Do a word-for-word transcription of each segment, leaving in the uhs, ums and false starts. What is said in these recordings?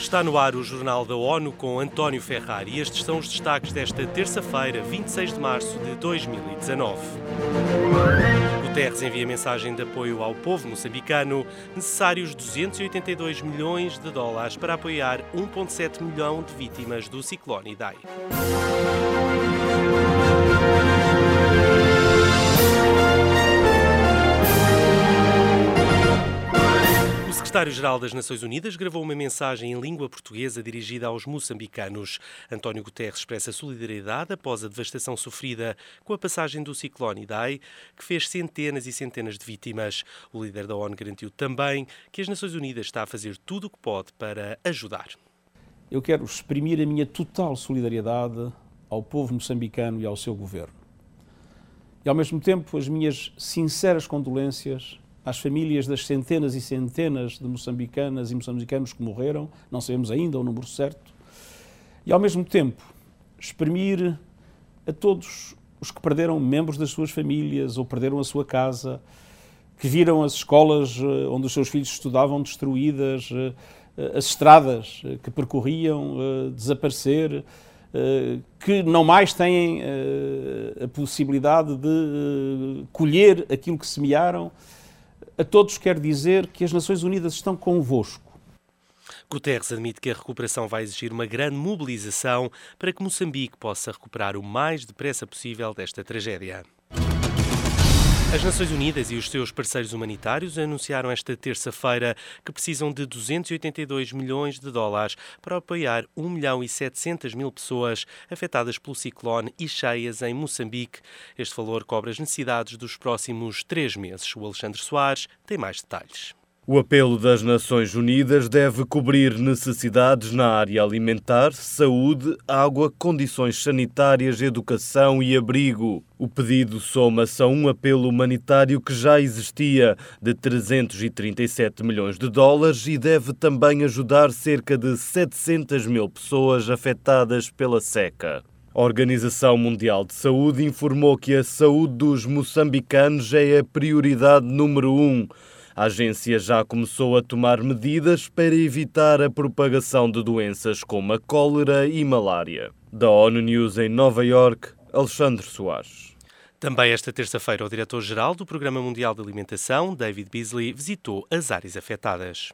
Está no ar o Jornal da ONU com António Ferrari e estes são os destaques desta terça-feira, vinte e seis de março de dois mil e dezanove. Guterres envia mensagem de apoio ao povo moçambicano, necessários duzentos e oitenta e dois milhões de dólares para apoiar um vírgula sete milhão de vítimas do ciclone Idai. O secretário-geral das Nações Unidas gravou uma mensagem em língua portuguesa dirigida aos moçambicanos. António Guterres expressa solidariedade após a devastação sofrida com a passagem do ciclone Idai, que fez centenas e centenas de vítimas. O líder da ONU garantiu também que as Nações Unidas está a fazer tudo o que pode para ajudar. Eu quero exprimir a minha total solidariedade ao povo moçambicano e ao seu governo. E, ao mesmo tempo, as minhas sinceras condolências às famílias das centenas e centenas de moçambicanas e moçambicanos que morreram, não sabemos ainda o número certo, e ao mesmo tempo exprimir a todos os que perderam membros das suas famílias ou perderam a sua casa, que viram as escolas onde os seus filhos estudavam destruídas, as estradas que percorriam desaparecer, que não mais têm a possibilidade de colher aquilo que semearam. A todos quero dizer que as Nações Unidas estão convosco. Guterres admite que a recuperação vai exigir uma grande mobilização para que Moçambique possa recuperar o mais depressa possível desta tragédia. As Nações Unidas e os seus parceiros humanitários anunciaram esta terça-feira que precisam de duzentos e oitenta e dois milhões de dólares para apoiar um milhão e setecentas mil pessoas afetadas pelo ciclone e cheias em Moçambique. Este valor cobre as necessidades dos próximos três meses. O Alexandre Soares tem mais detalhes. O apelo das Nações Unidas deve cobrir necessidades na área alimentar, saúde, água, condições sanitárias, educação e abrigo. O pedido soma-se a um apelo humanitário que já existia, de trezentos e trinta e sete milhões de dólares, e deve também ajudar cerca de setecentas mil pessoas afetadas pela seca. A Organização Mundial de Saúde informou que a saúde dos moçambicanos é a prioridade número um. A agência já começou a tomar medidas para evitar a propagação de doenças como a cólera e malária. Da ONU News em Nova Iorque, Alexandre Soares. Também esta terça-feira, o diretor-geral do Programa Mundial de Alimentação, David Beasley, visitou as áreas afetadas.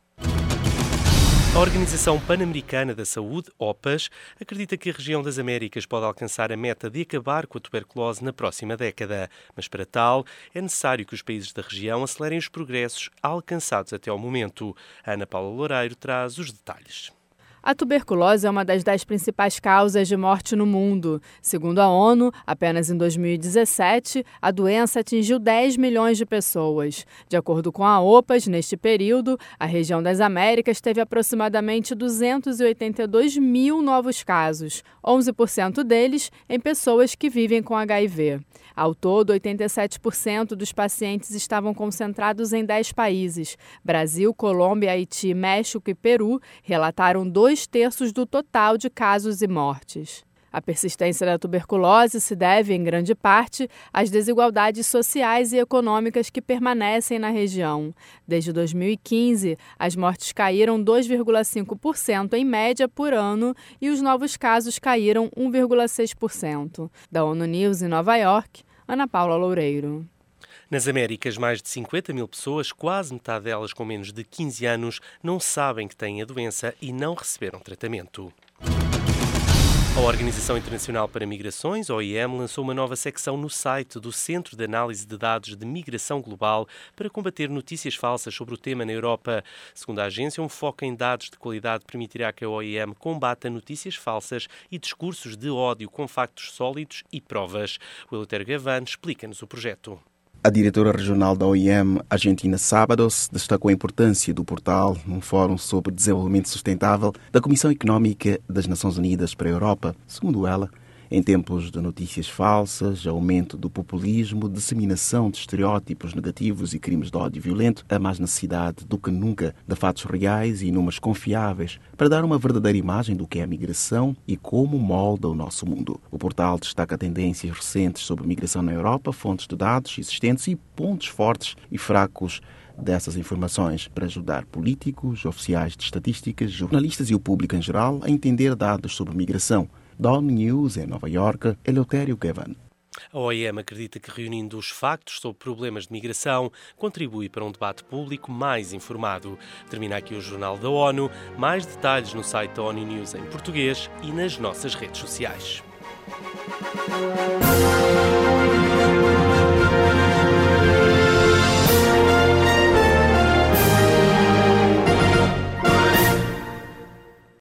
A Organização Pan-Americana da Saúde, OPAS, acredita que a região das Américas pode alcançar a meta de acabar com a tuberculose na próxima década. Mas para tal, é necessário que os países da região acelerem os progressos alcançados até ao momento. A Ana Paula Loureiro traz os detalhes. A tuberculose é uma das dez principais causas de morte no mundo. Segundo a ONU, apenas em dois mil e dezessete, a doença atingiu dez milhões de pessoas. De acordo com a OPAS, neste período, a região das Américas teve aproximadamente duzentos e oitenta e dois mil novos casos, onze por cento deles em pessoas que vivem com H I V. Ao todo, oitenta e sete por cento dos pacientes estavam concentrados em dez países. Brasil, Colômbia, Haiti, México e Peru relataram dois terços do total de casos e mortes. A persistência da tuberculose se deve, em grande parte, às desigualdades sociais e econômicas que permanecem na região. Desde dois mil e quinze, as mortes caíram dois vírgula cinco por cento em média por ano e os novos casos caíram um vírgula seis por cento. Da ONU News em Nova Iorque, Ana Paula Loureiro. Nas Américas, mais de cinquenta mil pessoas, quase metade delas com menos de quinze anos, não sabem que têm a doença e não receberam tratamento. A Organização Internacional para Migrações, O I M, lançou uma nova secção no site do Centro de Análise de Dados de Migração Global para combater notícias falsas sobre o tema na Europa. Segundo a agência, um foco em dados de qualidade permitirá que a O I M combata notícias falsas e discursos de ódio com factos sólidos e provas. O Eleutério Gavan explica-nos o projeto. A diretora regional da O I M, Argentina Sábados, destacou a importância do portal num fórum sobre desenvolvimento sustentável da Comissão Económica das Nações Unidas para a Europa. Segundo ela, em tempos de notícias falsas, aumento do populismo, disseminação de estereótipos negativos e crimes de ódio violento, há mais necessidade do que nunca de fatos reais e números confiáveis para dar uma verdadeira imagem do que é a migração e como molda o nosso mundo. O portal destaca tendências recentes sobre migração na Europa, fontes de dados existentes e pontos fortes e fracos dessas informações para ajudar políticos, oficiais de estatísticas, jornalistas e o público em geral a entender dados sobre migração. Da ONU News em Nova Iorque, Eleutério Gavan. A O I M acredita que reunindo os factos sobre problemas de migração contribui para um debate público mais informado. Termina aqui o Jornal da ONU. Mais detalhes no site da ONU News em português e nas nossas redes sociais.